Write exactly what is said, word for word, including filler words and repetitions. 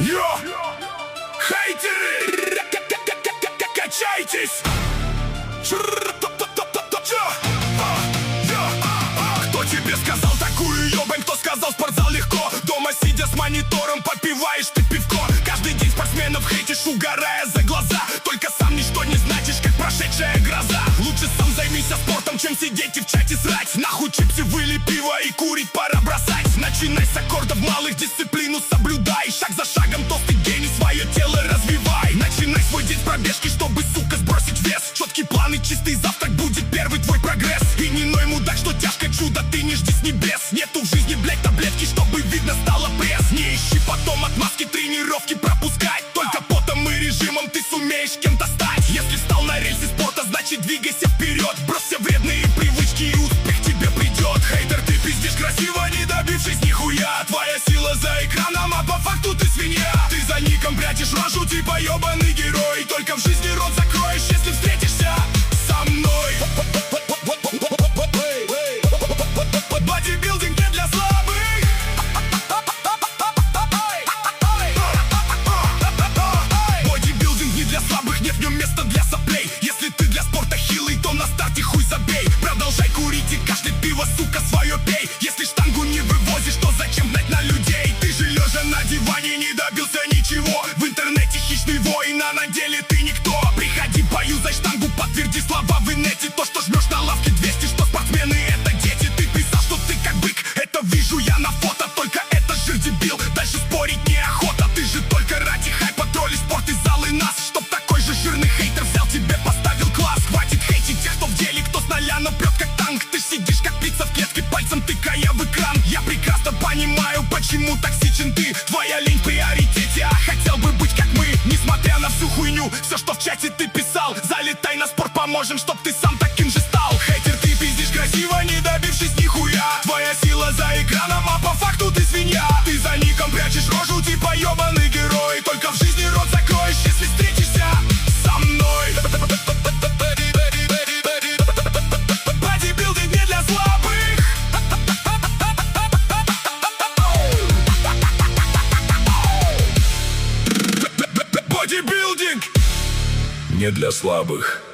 Йо! Хейтеры! Качайтесь! Кто тебе сказал такую ёбань? Кто сказал спортзал легко? Дома сидя с монитором попиваешь ты пивко. Каждый день спортсменов хейтишь, угорая за глаза. Только сам ничто не значишь, как прошедшая гроза. Лучше сам займись спортом, чем сидеть и в чате срать. Нахуй чипсы, выли пиво и курить пора бросать. Начинай с аккордов малых, дисциплину соблюдай. Шаг за шагом толстый гений, свое тело развивай. Начинай свой день с пробежки, чтобы, сука, сбросить вес. Четкий план и чистый завтрак будет первый твой прогресс. И не ной, мудак, что тяжко чудо ты не жди с небес. Нету в жизни, блять, таблетки, чтобы видно стало пресс. Не ищи потом отмазки, тренировки пропускать. Только потом и режимом ты сумеешь кем-то стать. Если встал на рельсы спорта, значит двигайся вперед. Брось все вредные привычки и успех тебе придет. Хейтер, ты пиздишь красиво, не добившись нихуя. Твоя сила за экраном, а по факту ты свинья. Ты за ником прячешь рожу, типа ебаный герой. Только в жизни рот закроешь, если встретишься со мной. Бодибилдинг не для слабых. Бодибилдинг не для слабых, нет в нем места для соплей. Если ты для спорта хилый, то на старте хуй забей. Продолжай курить и кашлять, пиво, сука, свое пей. Если штангу не вывозишь, то зачем гнать на людей? Ты же лежа на диване не добился ничего. В интернете хищный воин, а на деле ты никто. Приходи, поюзай штангу, подтверди слова в инете. То, что жмешь на лавке двести, что спортсмены это дети. Ты писал, что ты как бык, это вижу я на фото. Только это жир дебил, дальше спорить неохота. Ты же только ради хайпа тролли спорт и залы нас. Чтоб такой же жирный хейтер взял тебе, поставил класс. Хватит хейтить тех, кто в деле, кто с ноля, но прет как танк. Ты сидишь как птица в клетке, пальцем тыкая в экран. Я прекрасно понимаю, почему токсичен ты. Твоя лень в приоритете, а хотел бы быть как мы. Несмотря на всю хуйню, все, что в чате ты писал. Залетай на спорт, поможем, чтоб ты сам таким же стал. Хейтер, ты пиздишь красиво, не добившись нихуя. Твоя сила за экраном, а по факту ты свинья. Ты за ником прячешь рожу, типа ебаный герой. Только в жизни рот закроешь, если встретишься со мной. Бодибилдинг не для слабых. Бодибилдинг не для слабых.